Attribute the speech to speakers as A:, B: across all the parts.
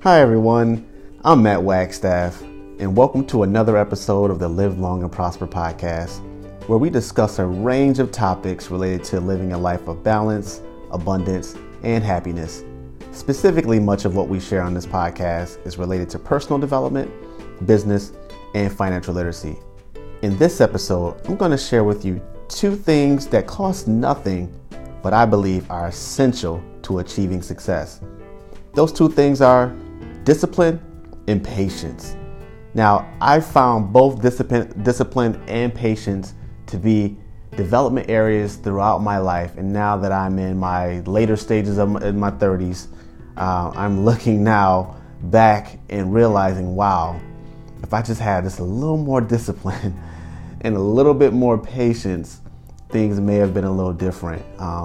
A: Hi everyone, I'm Matt Wagstaff, and welcome to another episode of the Live Long and Prosper podcast, where we discuss a range of topics related to living a life of balance, abundance, and happiness. Specifically, much of what we share on this podcast is related to personal development, business, and financial literacy. In this episode, I'm going to share with you two things that cost nothing, but I believe are essential to achieving success. Those two things are discipline and patience. Now, I found both discipline and patience to be development areas throughout my life. And now that I'm in my later stages of my 30s, I'm looking now back and realizing, wow, if I just had just a little more discipline and a little bit more patience, things may have been a little different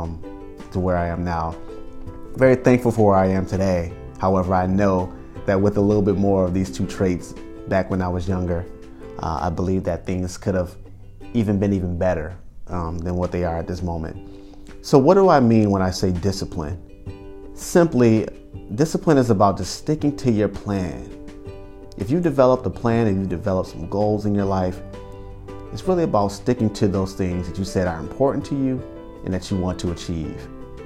A: to where I am now. Very thankful for where I am today. However, I know that with a little bit more of these two traits back when I was younger, I believe that things could have been even better than what they are at this moment. So what do I mean when I say discipline? Simply, discipline is about just sticking to your plan. If you've developed a plan and you've developed some goals in your life, it's really about sticking to those things that you said are important to you and that you want to achieve.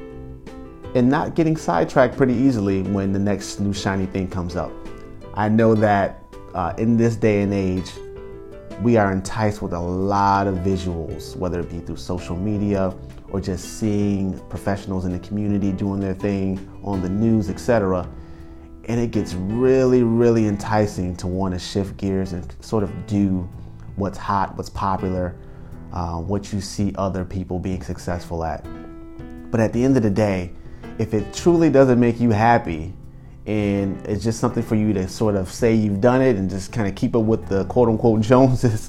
A: And not getting sidetracked pretty easily when the next new shiny thing comes up. I know that in this day and age, we are enticed with a lot of visuals, whether it be through social media or just seeing professionals in the community doing their thing on the news, etc. And it gets really, really enticing to want to shift gears and sort of do what's hot, what's popular, what you see other people being successful at. But at the end of the day, if it truly doesn't make you happy and it's just something for you to sort of say you've done it and just kind of keep up with the quote unquote Joneses,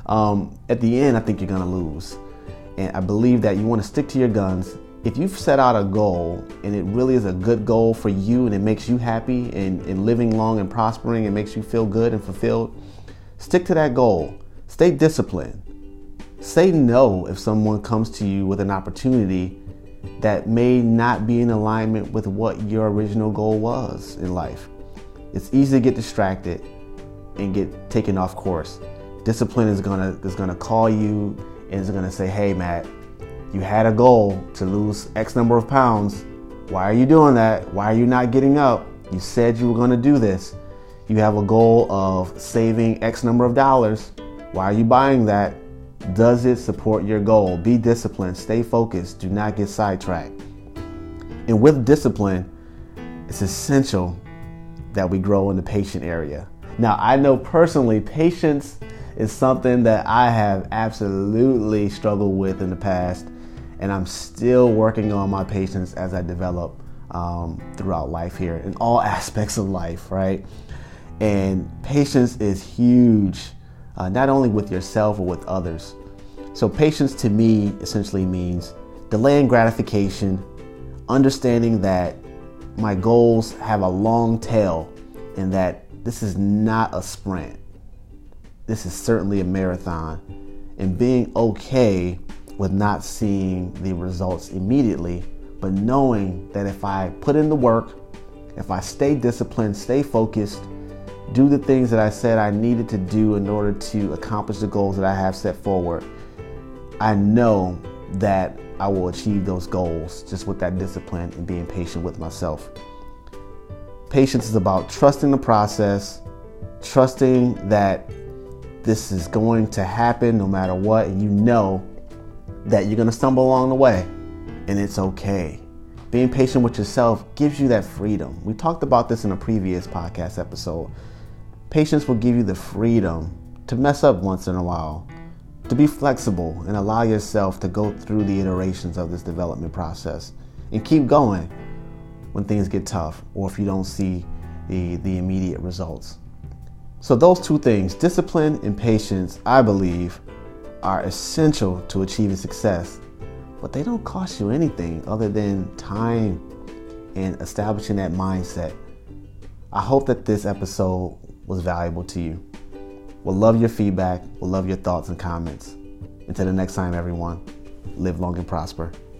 A: at the end, I think you're going to lose. And I believe that you want to stick to your guns. If you've set out a goal and it really is a good goal for you and it makes you happy and living long and prospering and makes you feel good and fulfilled, stick to that goal. Stay disciplined. Say no if someone comes to you with an opportunity that may not be in alignment with what your original goal was in life. It's easy to get distracted and get taken off course. Discipline is gonna call you and is gonna say, hey Matt, you had a goal to lose X number of pounds. Why are you doing that? Why are you not getting up? You said you were gonna do this. You have a goal of saving X number of dollars. Why are you buying that? Does it support your goal? Be disciplined, stay focused, do not get sidetracked. And with discipline, it's essential that we grow in the patient area. Now, I know personally, patience is something that I have absolutely struggled with in the past, and I'm still working on my patience as I develop throughout life here, in all aspects of life, right? And patience is huge. Not only with yourself or with others. So patience to me essentially means delaying gratification, understanding that my goals have a long tail and that this is not a sprint. This is certainly a marathon, and being okay with not seeing the results immediately, but knowing that if I put in the work, if I stay disciplined, stay focused, do the things that I said I needed to do in order to accomplish the goals that I have set forward, I know that I will achieve those goals just with that discipline and being patient with myself. Patience is about trusting the process, trusting that this is going to happen no matter what, and you know that you're going to stumble along the way, and it's okay. Being patient with yourself gives you that freedom. We talked about this in a previous podcast episode. Patience will give you the freedom to mess up once in a while, to be flexible and allow yourself to go through the iterations of this development process and keep going when things get tough or if you don't see the immediate results. So those two things, discipline and patience, I believe, are essential to achieving success, but they don't cost you anything other than time and establishing that mindset. I hope that this episode was valuable to you. We'll love your feedback. We'll love your thoughts and comments. Until the next time, everyone, live long and prosper.